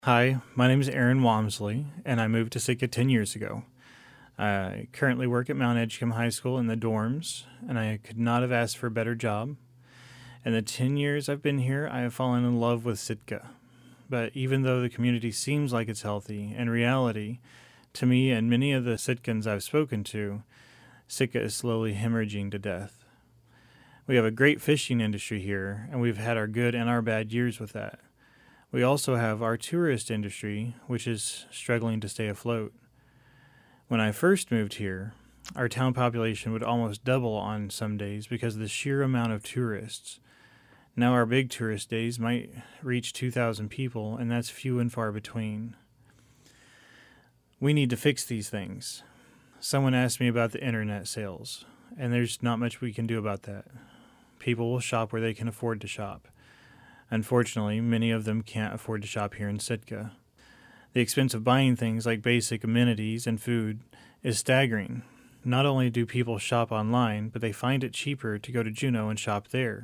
Hi, my name is Aaron Walmsley, and I moved to Sitka 10 years ago. I currently work at Mount Edgecombe High School in the dorms, and I could not have asked for a better job. In the 10 years I've been here, I have fallen in love with Sitka. But even though the community seems like it's healthy, in reality, to me and many of the Sitkans I've spoken to, Sitka is slowly hemorrhaging to death. We have a great fishing industry here, and we've had our good and our bad years with that. We also have our tourist industry, which is struggling to stay afloat. When I first moved here, our town population would almost double on some days because of the sheer amount of tourists. Now our big tourist days might reach 2,000 people, and that's few and far between. We need to fix these things. Someone asked me about the internet sales, and there's not much we can do about that. People will shop where they can afford to shop. Unfortunately, many of them can't afford to shop here in Sitka. The expense of buying things like basic amenities and food is staggering. Not only do people shop online, but they find it cheaper to go to Juneau and shop there.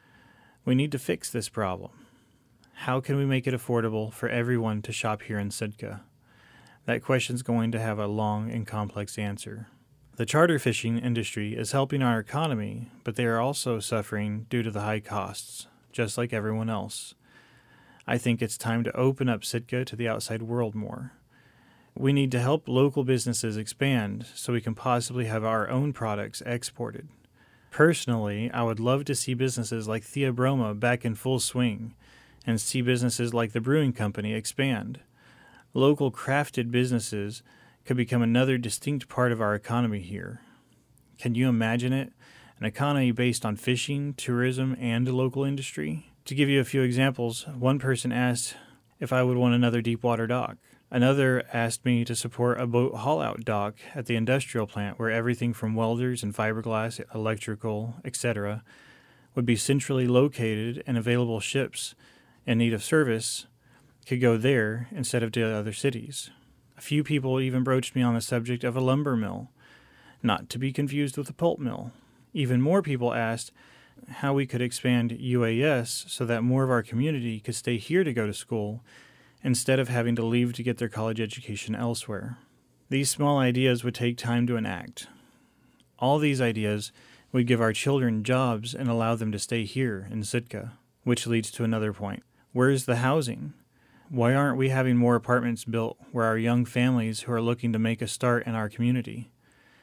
We need to fix this problem. How can we make it affordable for everyone to shop here in Sitka? That question's going to have a long and complex answer. The charter fishing industry is helping our economy, but they are also suffering due to the high costs, just like everyone else. I think it's time to open up Sitka to the outside world more. We need to help local businesses expand so we can possibly have our own products exported. Personally, I would love to see businesses like Theobroma back in full swing and see businesses like the Brewing Company expand. Local crafted businesses could become another distinct part of our economy here. Can you imagine it? An economy based on fishing, tourism, and local industry? To give you a few examples, one person asked if I would want another deepwater dock. Another asked me to support a boat haul-out dock at the industrial plant where everything from welders and fiberglass, electrical, etc. would be centrally located, and available ships in need of service could go there instead of to other cities. A few people even broached me on the subject of a lumber mill, not to be confused with a pulp mill. Even more people asked how we could expand UAS so that more of our community could stay here to go to school instead of having to leave to get their college education elsewhere. These small ideas would take time to enact. All these ideas would give our children jobs and allow them to stay here in Sitka, which leads to another point. Where is the housing? Why aren't we having more apartments built where our young families who are looking to make a start in our community?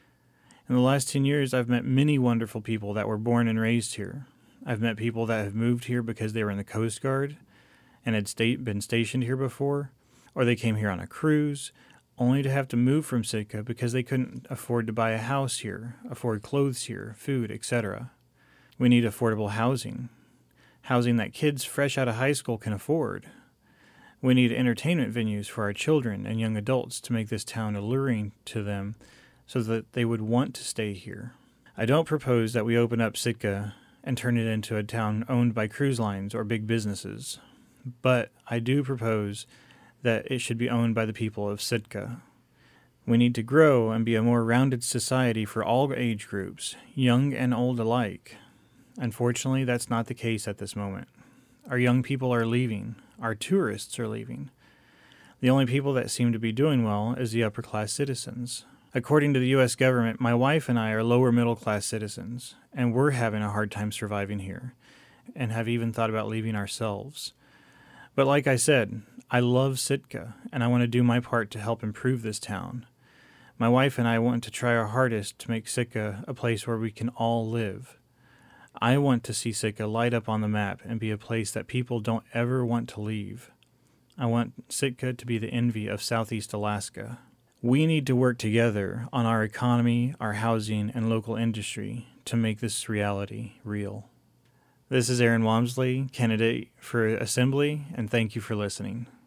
In the last 10 years, I've met many wonderful people that were born and raised here. I've met people that have moved here because they were in the Coast Guard and had been stationed here before, or they came here on a cruise, only to have to move from Sitka because they couldn't afford to buy a house here, afford clothes here, food, etc. We need affordable housing that kids fresh out of high school can afford. We need entertainment venues for our children and young adults to make this town alluring to them so that they would want to stay here. I don't propose that we open up Sitka and turn it into a town owned by cruise lines or big businesses, but I do propose that it should be owned by the people of Sitka. We need to grow and be a more rounded society for all age groups, young and old alike. Unfortunately, that's not the case at this moment. Our young people are leaving. Our tourists are leaving. The only people that seem to be doing well is the upper-class citizens. According to the U.S. government, my wife and I are lower middle-class citizens, and we're having a hard time surviving here, and have even thought about leaving ourselves. But like I said, I love Sitka, and I want to do my part to help improve this town. My wife and I want to try our hardest to make Sitka a place where we can all live. I want to see Sitka light up on the map and be a place that people don't ever want to leave. I want Sitka to be the envy of Southeast Alaska. We need to work together on our economy, our housing, and local industry to make this reality real. This is Aaron Walmsley, candidate for Assembly, and thank you for listening.